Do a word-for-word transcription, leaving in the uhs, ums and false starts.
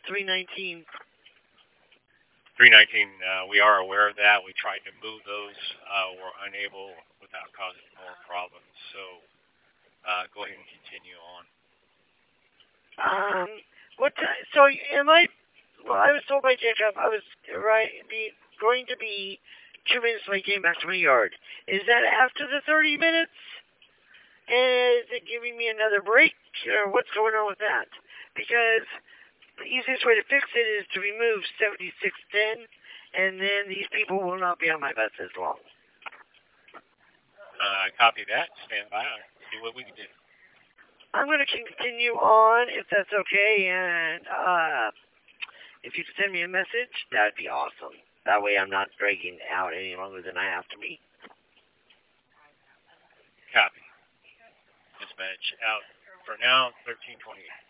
three nineteen. three nineteen, uh, we are aware of that. We tried to move those. Uh, we're unable without causing more problems. So uh, go ahead and continue on. Um, what time? So am I? Well, I was told by Jacob I was right be going to be two minutes late getting back to my yard. Is that after the thirty minutes? And is it giving me another break, or what's going on with that? Because the easiest way to fix it is to remove seventy-six ten, and then these people will not be on my bus as long. Uh, copy that. Stand by. See what we can do. I'm going to continue on, if that's okay, and uh, if you could send me a message, that'd be awesome. That way I'm not dragging out any longer than I have to be. Copy. Dispatch out for now, thirteen twenty-eight.